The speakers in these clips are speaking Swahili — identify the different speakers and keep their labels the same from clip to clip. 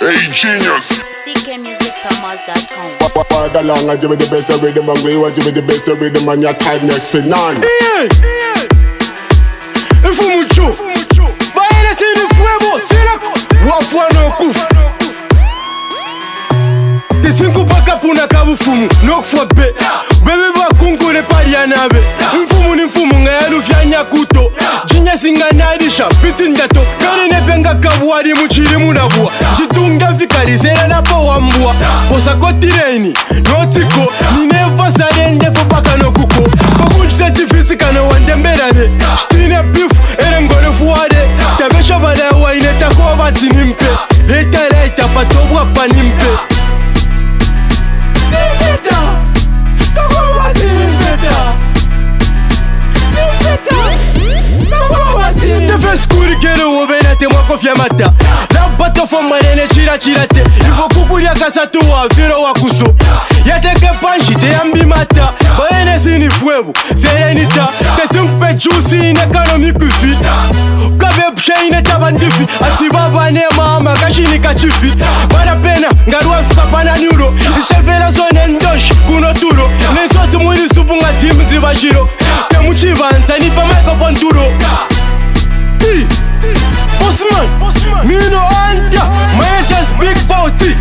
Speaker 1: Hey, genius.
Speaker 2: ckmusicpromos.com.
Speaker 3: Walk along and give me the best of rhythm and we want give me the best of rhythm and your time next for none.
Speaker 4: Mfumu cho baile sini fuego sina wafwana kufu Desinko paka puna kabufumu nokfwa be bebe bakungure parianabe mfumu ni mfumu ngayalu fyanya kuto jinya singa nadisha pitindato kare ne benga kabwari muchiri munabua jitunga fikari sera na pawambua posa kotireni notiko ni neva sarende fopaka no kuko bokunjisa tifisika no wandemberane stine beef erengole fuade tabesha bada waine takoba batinimpe leta patobwa panimpe Skuri kero obenate mwakofya mata na bato fo marene chirate ifo kukulia kasatu wa viro wa kuso yateke panshi te ambi mata baene sini fuebu serenita tesimpe juicy in economic fi kabe pshaine tabandifi ati baba ne mama kashini kachifi bara pena ngarwa fapana nyuro ishevela zone ndosh kuno turo nesotu muri supunga timu zibashiro temuchivanza ni pa microphone turo Bossman, me no anda, my just big bouty.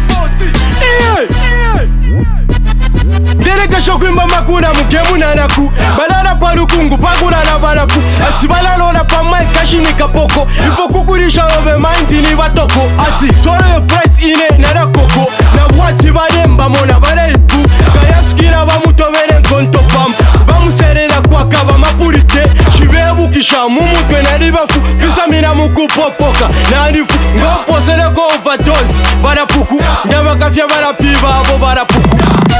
Speaker 4: Dereka shokwimba makuna mukemu nanaku balala parukungu pakura na baraku asibala lona pa mic kashini kapoko ifo kukurisha obe mind ni batoko ati solo the price ine nara koko na wati balemba mona baleipu kayashkira bamutobere nkonto pam bamuserera kwakaba mapurite shibebu kisha mumutwe naribafu bisamina mukupopoka nanifu ngoposere ko overdose barapuku ndabakafya barapiba abo barapuku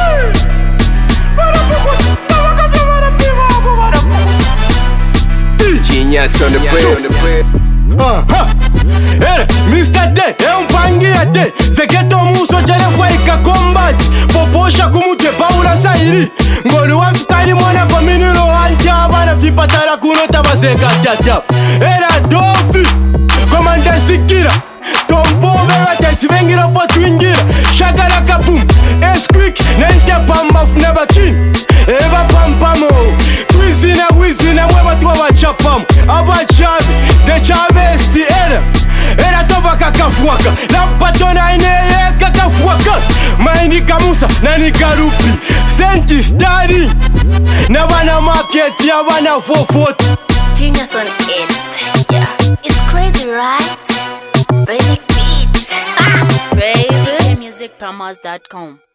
Speaker 5: Genius on the play.
Speaker 4: Mr. Day, umpangia day. Seketo muso jale fwaika combat. Poposha kumute paula sairi. Ngolu wafikari mwana kominiro anja. Bana vipatala kunota baseka tata. Era dofi komanda sikira. Tombo bera tesi bengira potwingira. Shagara kapum esquick nente pamba funeba chin. Eva pampamo Twizina wizina mweba tuwa wachapamu Abachabi Dechabesti Era tova kakafuaka Lampatona ineye kakafuaka Maini kamusa nani karupi Senti stari Na wana market ya wana 440
Speaker 2: Genius on it. Yeah, it's crazy, right? Basic beats. Crazy. ckmusicpromos.com.